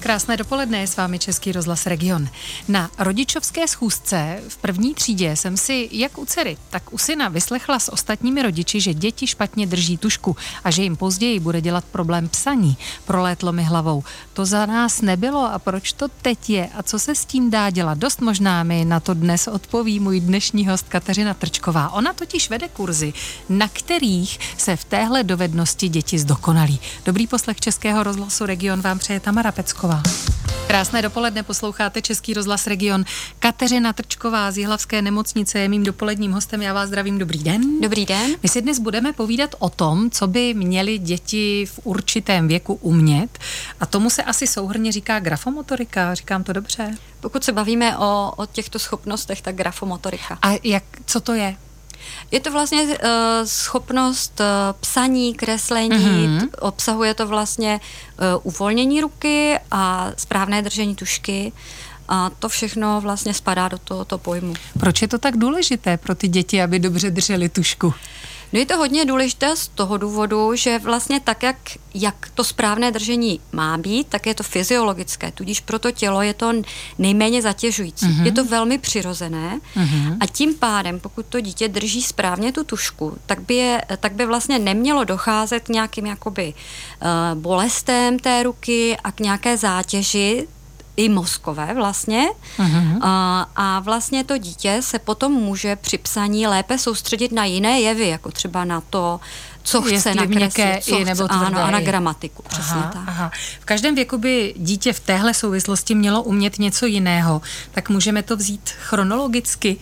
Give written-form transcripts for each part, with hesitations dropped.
Krásné dopoledne, je s vámi Český rozhlas Region. Na rodičovské schůzce v první třídě jsem si jak u dcery, tak u syna vyslechla s ostatními rodiči, že děti špatně drží tužku a že jim později bude dělat problém psaní. Prolétlo mi hlavou. To za nás nebylo a proč to teď je a co se s tím dá dělat? Dost možná mi na to dnes odpoví můj dnešní host Kateřina Trčková. Ona totiž vede kurzy, na kterých se v téhle dovednosti děti zdokonalí. Dobrý poslech Českého rozhlasu Region vám přeje Tamara Pecková. Krásné dopoledne, posloucháte Český rozhlas Region. Kateřina Trčková z Jihlavské nemocnice je mým dopoledním hostem. Já vás zdravím, dobrý den. Dobrý den. My si dnes budeme povídat o tom, co by měly děti v určitém věku umět. A tomu se asi souhrnně říká grafomotorika. Říkám to dobře? Pokud se bavíme o těchto schopnostech, tak grafomotorika. A co to je? Je to vlastně schopnost psaní, kreslení, obsahuje to vlastně uvolnění ruky a správné držení tužky. A to všechno vlastně spadá do tohoto pojmu. Proč je to tak důležité pro ty děti, aby dobře drželi tužku? No je to hodně důležité z toho důvodu, že vlastně tak, jak to správné držení má být, tak je to fyziologické, tudíž pro to tělo je to nejméně zatěžující. Je to velmi přirozené a tím pádem, pokud to dítě drží správně tu tužku, tak by vlastně nemělo docházet k nějakým jakoby bolestem té ruky a k nějaké zátěži, i mozkové vlastně. A vlastně to dítě se potom může při psaní lépe soustředit na jiné jevy, jako třeba na to, co chce nakreslit, a na gramatiku. Přesně tak. Aha. V každém věku by dítě v téhle souvislosti mělo umět něco jiného. Tak můžeme to vzít chronologicky?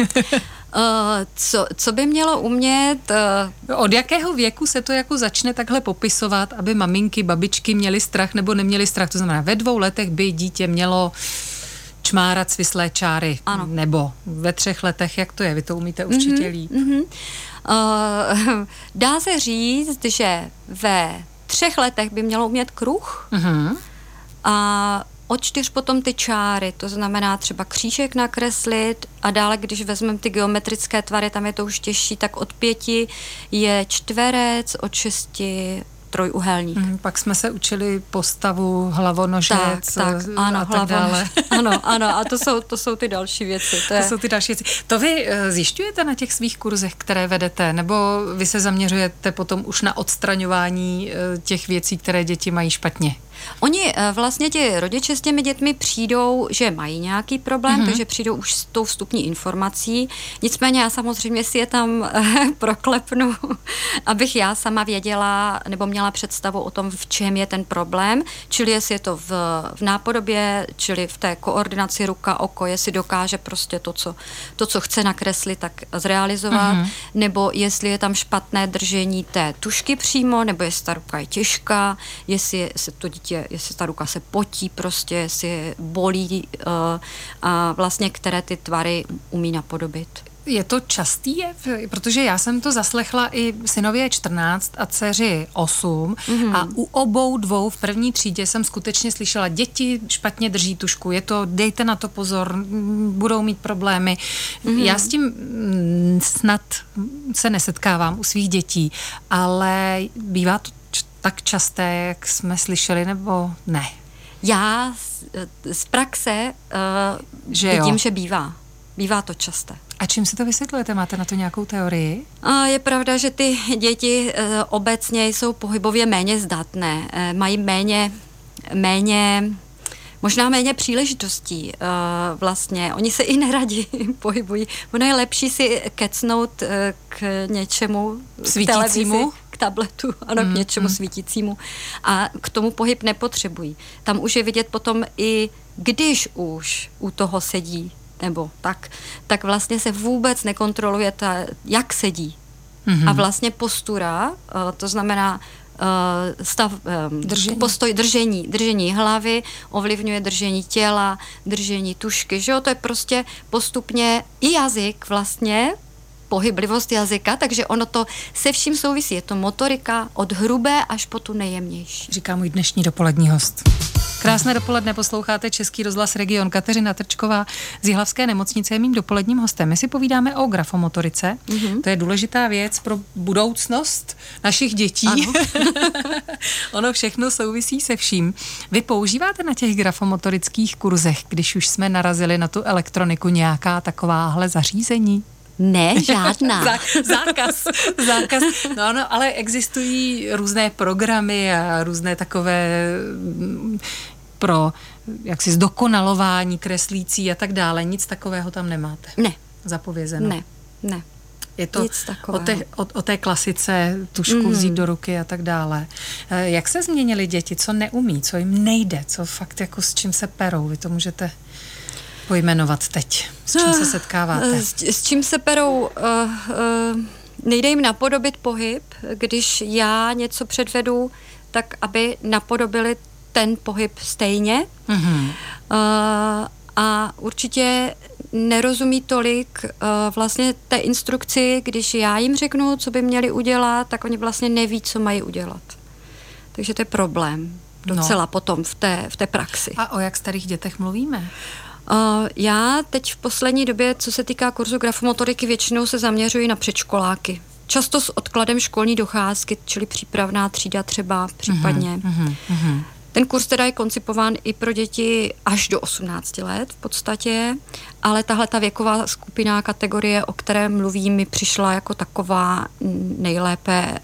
Co by mělo umět? Od jakého věku se to jako začne takhle popisovat, aby maminky, babičky měly strach nebo neměly strach? To znamená, ve 2 letech by dítě mělo čmárat svislé čáry. Ano. Nebo ve 3 letech, jak to je? Vy to umíte určitě líp. Dá se říct, že ve 3 letech by mělo umět kruh a od 4 potom ty čáry, to znamená třeba křížek nakreslit a dále, když vezmeme ty geometrické tvary, tam je to už těžší, tak od 5 je čtverec, od 6 trojúhelník. Pak jsme se učili postavu, hlavonožec ano, a tak dále. Ano, a to jsou ty další věci. To jsou ty další věci. To vy zjišťujete na těch svých kurzech, které vedete, nebo vy se zaměřujete potom už na odstraňování těch věcí, které děti mají špatně? Oni vlastně ti rodiče s těmi dětmi přijdou, že mají nějaký problém, takže přijdou už s tou vstupní informací. Nicméně já samozřejmě si je tam proklepnu, abych já sama věděla nebo měla představu o tom, v čem je ten problém. Čili jestli je to v nápodobě, čili v té koordinaci ruka, oko, jestli dokáže prostě to, co chce nakreslit, tak zrealizovat, nebo jestli je tam špatné držení té tužky přímo, nebo jestli ta ruka je těžká, jestli ta ruka se potí prostě, jestli bolí a vlastně které ty tvary umí napodobit. Je to častý jev? Protože já jsem to zaslechla i synově je 14 a dceři 8 a u obou 2 v první třídě jsem skutečně slyšela, děti špatně drží tužku, dejte na to pozor, budou mít problémy. Já s tím snad se nesetkávám u svých dětí, ale bývá to tak časté, jak jsme slyšeli, nebo ne? Já z praxe vidím, že bývá. Bývá to časté. A čím si to vysvětlujete? Máte na to nějakou teorii? Je pravda, že ty děti obecně jsou pohybově méně zdatné. Mají možná méně příležitostí vlastně. Oni se i neradi pohybují. Ono je lepší si kecnout k něčemu, svítícímu, k tabletu, k něčemu svítícímu. A k tomu pohyb nepotřebují. Tam už je vidět potom i, když už u toho sedí, nebo tak vlastně se vůbec nekontroluje jak sedí. A vlastně postura, to znamená stav, postoj držení hlavy, ovlivňuje držení těla, držení tužky, že jo, to je prostě postupně i jazyk vlastně pohyblivost jazyka, takže ono to se vším souvisí. Je to motorika od hrubé až po tu nejjemnější. Říká můj dnešní dopolední host. Krásné dopoledne, posloucháte Český rozhlas Region. Kateřina Trčková z Jihlavské nemocnice je mým dopoledním hostem. My si povídáme o grafomotorice. To je důležitá věc pro budoucnost našich dětí. Ono všechno souvisí se vším. Vy používáte na těch grafomotorických kurzech, když už jsme narazili na tu elektroniku, nějaká takováhle zařízení? Ne, žádná. Zákaz. No, ale existují různé programy a různé takové pro jaksi zdokonalování kreslící a tak dále. Nic takového tam nemáte? Ne. Zapovězeno? Ne. Je to o té klasice tušku vzít do ruky a tak dále. Jak se změnily děti? Co neumí? Co jim nejde? Co fakt jako s čím se perou? Vy to můžete pojmenovat teď. S čím se setkáváte? S čím se perou? Nejde jim napodobit pohyb. Když já něco předvedu, tak aby napodobili ten pohyb stejně. A určitě nerozumí tolik vlastně té instrukci, když já jim řeknu, co by měli udělat, tak oni vlastně neví, co mají udělat. Takže to je problém docela potom v té praxi. A o jak starých dětech mluvíme? Já teď v poslední době, co se týká kurzu grafomotoriky, většinou se zaměřuji na předškoláky. Často s odkladem školní docházky, čili přípravná třída třeba případně. Ten kurz teda je koncipován i pro děti až do 18 let v podstatě, ale tahle ta věková skupina, kategorie, o které mluvím, mi přišla jako taková nejlépe,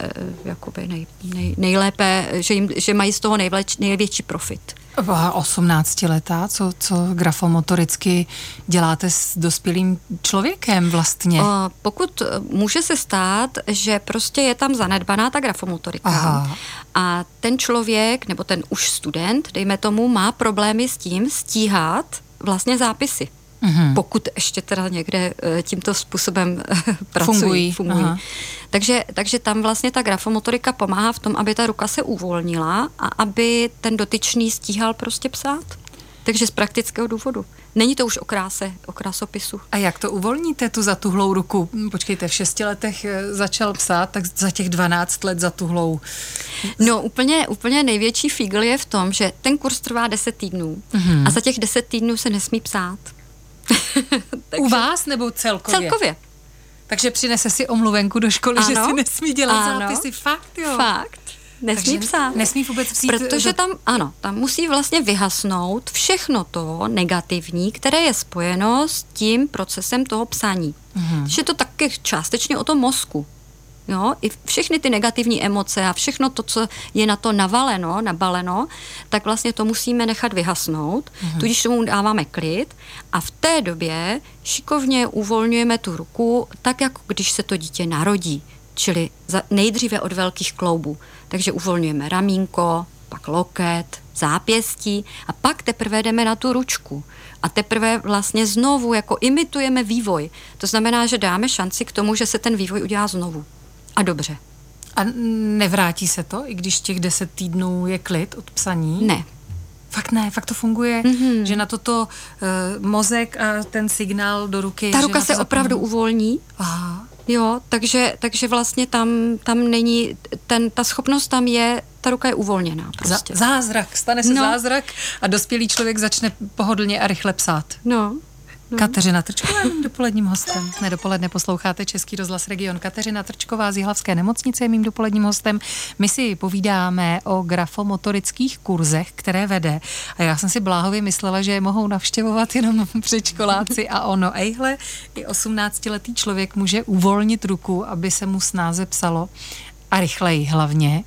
že mají z toho největší profit. 18letá, co grafomotoricky děláte s dospělým člověkem vlastně? Pokud může se stát, že prostě je tam zanedbaná ta grafomotorika a ten člověk, nebo ten už student, dejme tomu, má problémy s tím stíhat vlastně zápisy. Pokud ještě teda někde tímto způsobem pracují. Fungují. Takže tam vlastně ta grafomotorika pomáhá v tom, aby ta ruka se uvolnila a aby ten dotyčný stíhal prostě psát. Takže z praktického důvodu. Není to už o krásopisu. A jak to uvolníte, tu zatuhlou ruku? Počkejte, v 6 letech začal psát, tak za těch 12 let zatuhlou. No úplně největší fígl je v tom, že ten kurz trvá 10 týdnů a za těch 10 týdnů se nesmí psát. U vás nebo celkově? Celkově. Takže přinese si omluvenku do školy, že si nesmí dělat zápisy. Fakt, jo? Fakt. Nesmí psát. Nesmí vůbec vzít. Protože tam musí vlastně vyhasnout všechno to negativní, které je spojeno s tím procesem toho psaní. Takže je to taky částečně o tom mozku. Jo, i všechny ty negativní emoce a všechno to, co je na to nabaleno, tak vlastně to musíme nechat vyhasnout, tudíž tomu dáváme klid a v té době šikovně uvolňujeme tu ruku, tak jako když se to dítě narodí, čili nejdříve od velkých kloubů. Takže uvolňujeme ramínko, pak loket, zápěstí a pak teprve jdeme na tu ručku. A teprve vlastně znovu jako imitujeme vývoj. To znamená, že dáme šanci k tomu, že se ten vývoj udělá znovu. A dobře. A nevrátí se to, i když těch 10 týdnů je klid od psaní? Ne. Fakt to funguje, že na toto mozek a ten signál do ruky... Ta ruka se opravdu uvolní. Aha. Jo, takže vlastně tam není, ta schopnost tam je, ta ruka je uvolněná prostě. Zázrak, stane se zázrak a dospělý člověk začne pohodlně a rychle psát. No. Kateřina Trčková je dopoledním hostem. Dopoledne posloucháte Český rozhlas Region. Kateřina Trčková z Jihlavské nemocnice je mým dopoledním hostem. My si povídáme o grafomotorických kurzech, které vede. A já jsem si bláhově myslela, že je mohou navštěvovat jenom předškoláci a ono. Ejhle, i 18letý člověk může uvolnit ruku, aby se mu snáze psalo a rychleji hlavně.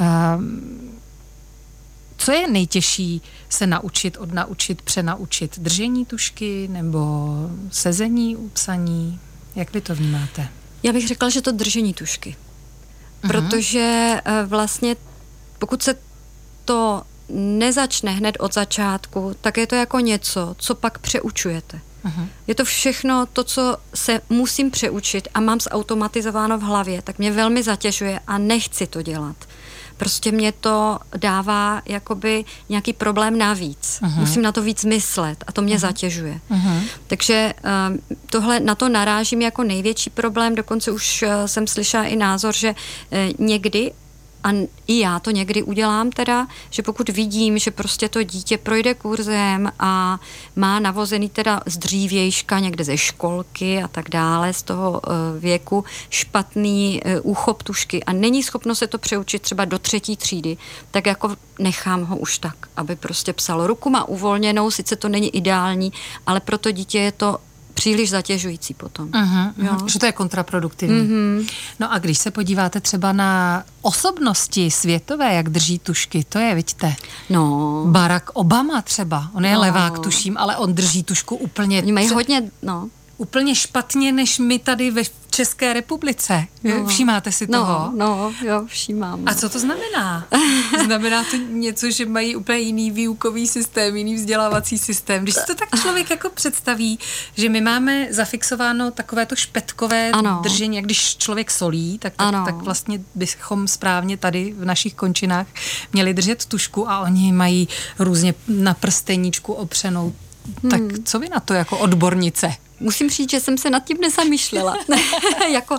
Co je nejtěžší se naučit, odnaučit, přenaučit? Držení tužky nebo sezení u psaní? Jak vy to vnímáte? Já bych řekla, že to držení tužky. Protože vlastně pokud se to nezačne hned od začátku, tak je to jako něco, co pak přeučujete. Je to všechno to, co se musím přeučit a mám zautomatizováno v hlavě, tak mě velmi zatěžuje a nechci to dělat. prostě mě to dává jakoby nějaký problém navíc. Musím na to víc myslet a to mě zatěžuje. Takže tohle na to narážím jako největší problém, dokonce už jsem slyšela i názor, že někdy a i já to někdy udělám teda, že pokud vidím, že prostě to dítě projde kurzem a má navozený teda z dřívějška někde ze školky a tak dále, z toho věku, špatný úchop tužky a není schopno se to přeučit třeba do 3. třídy, tak jako nechám ho už tak, aby prostě psalo. Ruku má uvolněnou, sice to není ideální, ale pro to dítě je to příliš zatěžující potom. Že to je kontraproduktivní. No a když se podíváte třeba na osobnosti světové, jak drží tužky, to je, vidíte? No. Barack Obama třeba, on je levák, tuším, ale on drží tužku úplně... Oni mají hodně, úplně špatně, než my tady ve České republice. Všímáte si toho? Jo, všímám. A co to znamená? Znamená to něco, že mají úplně jiný výukový systém, jiný vzdělávací systém. Když si to tak člověk jako představí, že my máme zafixováno takovéto špetkové držení, jak když člověk solí, tak vlastně bychom správně tady v našich končinách měli držet tužku a oni mají různě na prsteníčku opřenou. Tak co vy na to jako odbornice? Musím říct, že jsem se nad tím nezamýšlela. Jako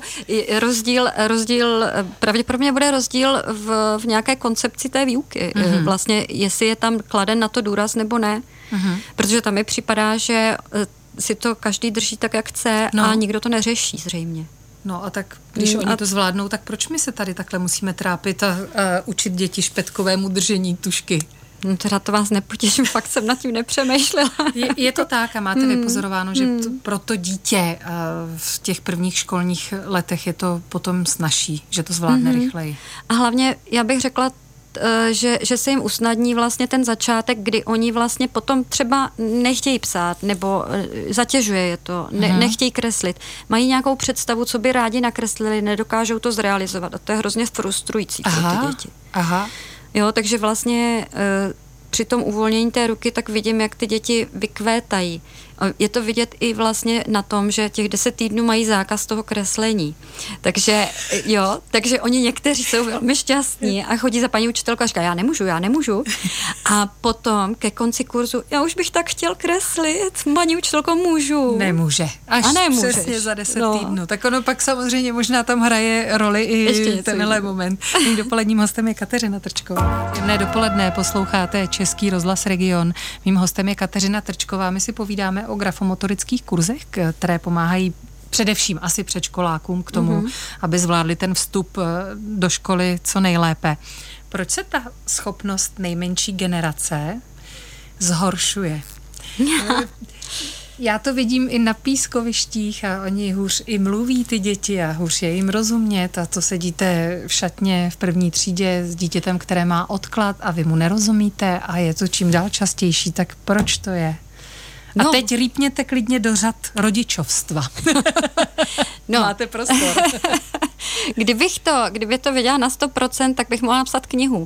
rozdíl, pravděpodobně bude rozdíl v nějaké koncepci té výuky. Vlastně, jestli je tam kladen na to důraz nebo ne. Protože tam mi připadá, že si to každý drží tak, jak chce a nikdo to neřeší zřejmě. No a tak, když oni to zvládnou, tak proč my se tady takhle musíme trápit a učit děti špetkovému držení tužky? No teda to vás nepotěším, fakt jsem nad tím nepřemýšlela. Je to tak a máte vypozorováno, že pro to dítě v těch prvních školních letech je to potom snazší, že to zvládne rychleji. A hlavně já bych řekla, že se jim usnadní vlastně ten začátek, kdy oni vlastně potom třeba nechtějí psát, nebo zatěžuje je to, nechtějí kreslit. Mají nějakou představu, co by rádi nakreslili, nedokážou to zrealizovat a to je hrozně frustrující pro ty děti. Jo, takže vlastně při tom uvolnění té ruky tak vidím, jak ty děti vykvétají. Je to vidět i vlastně na tom, že těch 10 týdnů mají zákaz toho kreslení. Takže oni někteří jsou velmi šťastní a chodí za paní učitelku a říká, já nemůžu. A potom ke konci kurzu, já už bych tak chtěl kreslit, paní učitelko, můžu. Nemůže. Až přesně za 10 týdnů. Tak ono pak samozřejmě možná tam hraje roli i tenhle moment. Mým dopoledním hostem je Kateřina Trčková. Příjemné dopoledne, posloucháte Český rozhlas Region. Mým hostem je Kateřina Trčková. My si povídáme o grafomotorických kurzech, které pomáhají především asi předškolákům k tomu, aby zvládli ten vstup do školy co nejlépe. Proč se ta schopnost nejmenší generace zhoršuje? Já to vidím i na pískovištích a oni hůř i mluví ty děti a hůř je jim rozumět a to sedíte v šatně v první třídě s dítětem, které má odklad a vy mu nerozumíte a je to čím dál častější, tak proč to je? A teď rýpněte klidně do řad rodičovstva. Máte prostor. Kdyby to věděla na 100%, tak bych mohla napsat knihu.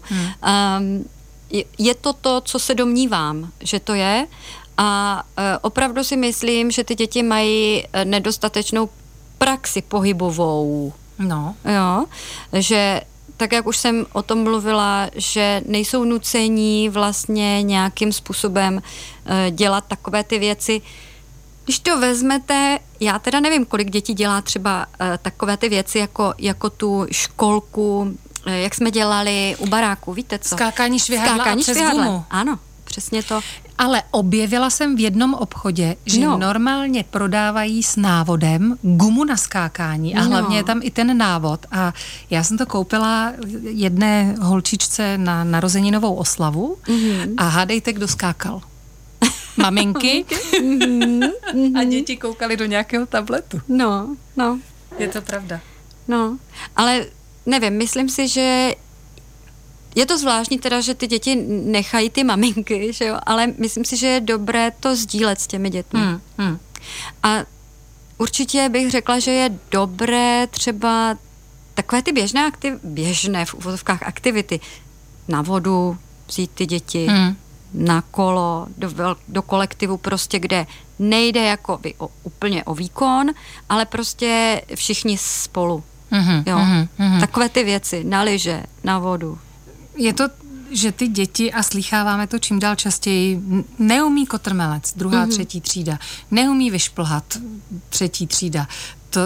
Je to, co se domnívám, že to je. A opravdu si myslím, že ty děti mají nedostatečnou praxi pohybovou. Jo, že tak, jak už jsem o tom mluvila, že nejsou nucení vlastně nějakým způsobem dělat takové ty věci. Když to vezmete, já teda nevím, kolik dětí dělá třeba takové ty věci, jako tu školku, jak jsme dělali u baráku, víte co? Skákání švihadla a přes gumu. Ano, přesně to. Ale objevila jsem v jednom obchodě, že normálně prodávají s návodem gumu na skákání a hlavně je tam i ten návod. A já jsem to koupila jedné holčičce na narozeninovou oslavu a hádejte, kdo skákal. Maminky a děti koukali do nějakého tabletu. No. Je to pravda. No, ale nevím, myslím si, že je to zvláštní teda, že ty děti nechají ty maminky, že jo? Ale myslím si, že je dobré to sdílet s těmi dětmi. A určitě bych řekla, že je dobré třeba takové ty běžné v uvozovkách aktivity. Na vodu vzít ty děti, na kolo, do kolektivu prostě, kde nejde jako úplně o výkon, ale prostě všichni spolu. Jo? Takové ty věci, na lyže, na vodu. je to, že ty děti, a slýcháváme to čím dál častěji, neumí kotrmelec, 2., 3. třída, neumí vyšplhat 3. třída. To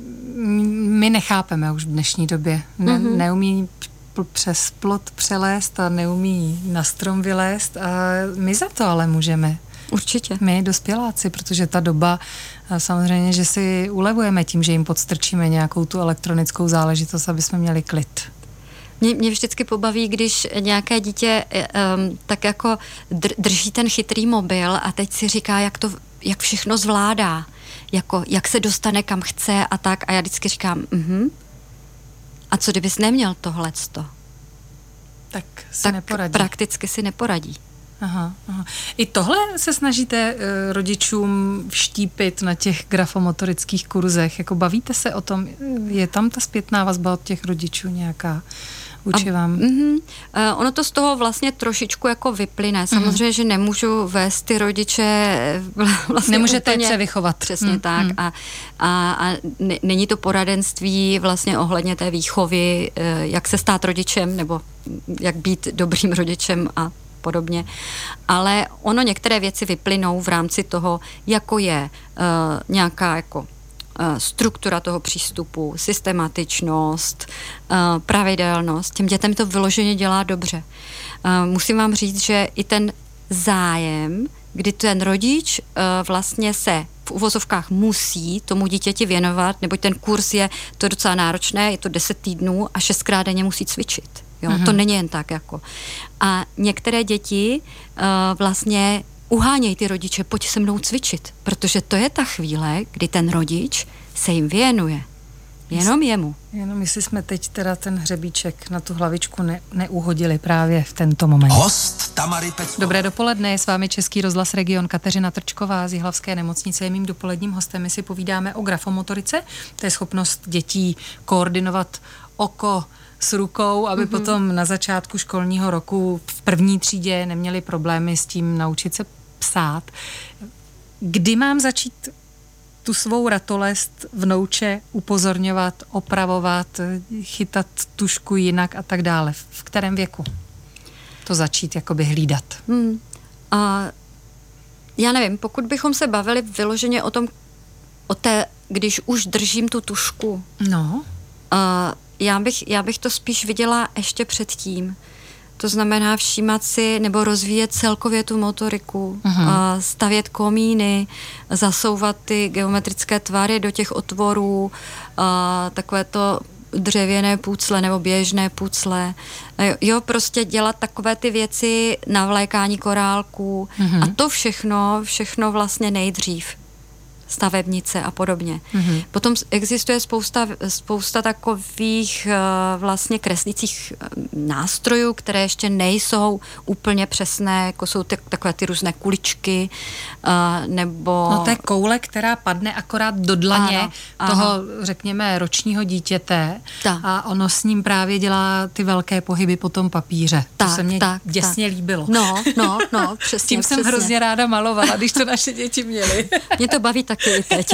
my nechápeme už v dnešní době. Neumí přes plot přelézt a neumí na strom vylézt a my za to ale můžeme. Určitě. My dospěláci, protože ta doba, samozřejmě, že si ulevujeme tím, že jim podstrčíme nějakou tu elektronickou záležitost, aby jsme měli klid. Mě vždycky pobaví, když nějaké dítě tak jako drží ten chytrý mobil a teď si říká, jak všechno zvládá, jako jak se dostane kam chce a tak, a já vždycky říkám, a co kdybys neměl tohleto? Tak si neporadí. Prakticky si neporadí. Aha. I tohle se snažíte rodičům vštípit na těch grafomotorických kurzech? Jako bavíte se o tom? Je tam ta zpětná vazba od těch rodičů nějaká? Vůči vám? Ono to z toho vlastně trošičku jako vyplyne. Samozřejmě, že nemůžu vést ty rodiče vlastně nemůžete úplně se vychovat. Přesně tak. A není to poradenství vlastně ohledně té výchovy, jak se stát rodičem, nebo jak být dobrým rodičem a podobně. Ale ono některé věci vyplynou v rámci toho, jako je nějaká jako struktura toho přístupu, systematičnost, pravidelnost. Těm dětem to vyloženě dělá dobře. Musím vám říct, že i ten zájem, kdy ten rodič vlastně se v uvozovkách musí tomu dítěti věnovat, neboť ten kurz je to docela náročné, je to 10 týdnů a 6krát denně musí cvičit. Jo? To není jen tak jako. A některé děti vlastně uhánějí ty rodiče, pojď se mnou cvičit, protože to je ta chvíle, kdy ten rodič se jim věnuje. Jenom jemu. Jenom jestli jsme teď teda ten hřebíček na tu hlavičku neuhodili právě v tento moment. Host Tamary Pecková. Dobré dopoledne, je s vámi Český rozhlas Region. Kateřina Trčková z Jihlavské nemocnice je mým dopoledním hostem. My si povídáme o grafomotorice, to je schopnost dětí koordinovat oko s rukou, aby potom na začátku školního roku v 1. třídě neměli problémy s tím naučit se psát. Kdy mám začít tu svou ratolest vnouče upozorňovat, opravovat, chytat tužku jinak a tak dále? V kterém věku to začít jakoby hlídat? Já nevím, pokud bychom se bavili vyloženě o té, když už držím tu tužku. No. Já bych to spíš viděla ještě předtím. To znamená všímat si nebo rozvíjet celkově tu motoriku, stavět komíny, zasouvat ty geometrické tvary do těch otvorů, takové to dřevěné pucle nebo běžné pucle. Jo, prostě dělat takové ty věci, navlékání korálků a to všechno vlastně nejdřív. Stavebnice a podobně. Potom existuje spousta takových vlastně kreslících nástrojů, které ještě nejsou úplně přesné, jako jsou takové ty různé kuličky, nebo... No to je koule, která padne akorát do dlaně toho, řekněme, ročního dítěte a ono s ním právě dělá ty velké pohyby po tom papíře. To se mně děsně líbilo. No, přesně. Tím jsem hrozně ráda malovala, když to naše děti měly. Mě to baví taky i teď.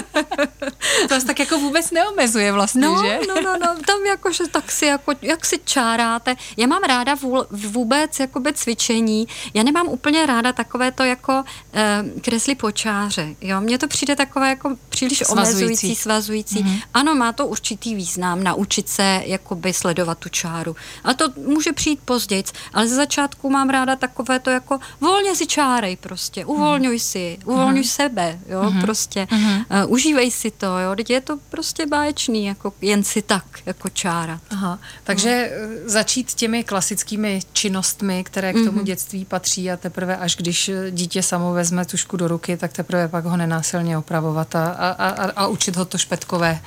To vás tak jako vůbec neomezuje vlastně, že? No, tam jakože tak si jako, jak si čáráte. Já mám ráda vůbec jakoby cvičení. Já nemám úplně ráda takové to jako kresly po čáře. Jo? Mně to přijde takové jako příliš omezující, svazující. Ano, má to určitý význam, naučit se jakoby sledovat tu čáru. Ale to může přijít později. Ale ze začátku mám ráda takové to jako volně si čárej prostě. Uvolňuj sebe, jo, prostě. Užívej si to, jo, teď je to prostě báječný, jako jen si tak, jako čárat. Takže začít těmi klasickými činnostmi, které k tomu dětství patří a teprve až když dítě samo vezme tužku do ruky, tak teprve pak ho nenásilně opravovat a učit ho to špetkové.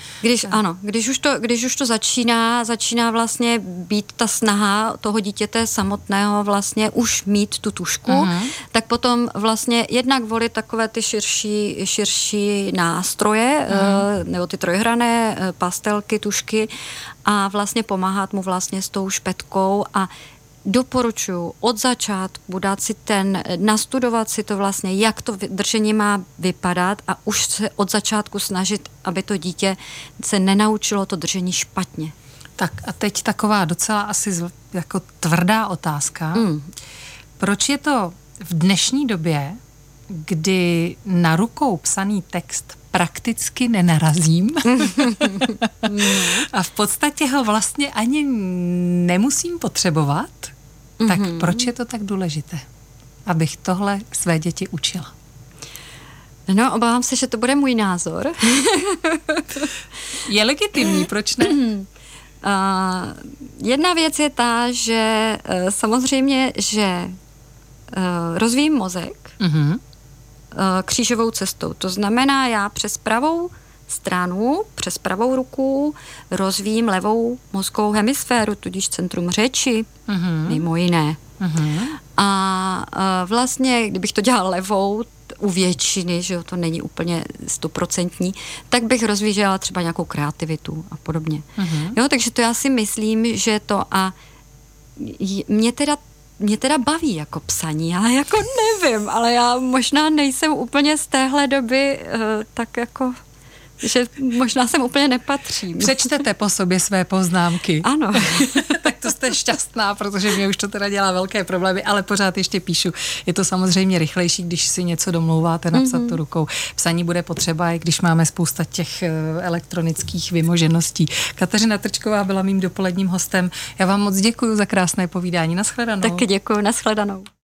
Když už to začíná vlastně být ta snaha toho dítěte samotného vlastně už mít tu tužku, tak potom vlastně jednak volit takové ty širší nástroje, nebo ty trojhranné pastelky, tužky a vlastně pomáhat mu vlastně s tou špetkou a doporučuji od začátku nastudovat si to vlastně, jak to držení má vypadat a už se od začátku snažit, aby to dítě se nenaučilo to držení špatně. Tak a teď taková docela asi jako tvrdá otázka. Proč je to v dnešní době, kdy na rukou psaný text prakticky nenarazím a v podstatě ho vlastně ani nemusím potřebovat, tak proč je to tak důležité, abych tohle své děti učila? No, obávám se, že to bude můj názor. Je legitimní, proč ne? Jedna věc je ta, že samozřejmě, že rozvíjím mozek křížovou cestou. To znamená, já přes pravou stranu, přes pravou ruku rozvíjím levou mozkovou hemisféru, tudíž centrum řeči, mimo jiné. A vlastně, kdybych to dělala levou, u většiny, že to není úplně 100%, tak bych rozvíjela třeba nějakou kreativitu a podobně. Jo, takže to já si myslím, že to a mě teda baví jako psaní, já jako nevím, ale já možná nejsem úplně z téhle doby tak jako, že možná sem úplně nepatřím. Přečtete po sobě své poznámky. Ano. Tak to jste šťastná, protože mě už to teda dělá velké problémy, ale pořád ještě píšu. Je to samozřejmě rychlejší, když si něco domlouváte, napsat to rukou. Psaní bude potřeba, i když máme spousta těch elektronických vymožeností. Kateřina Trčková byla mým dopoledním hostem. Já vám moc děkuji za krásné povídání. Nashledanou. Taky děkuji, nashledanou.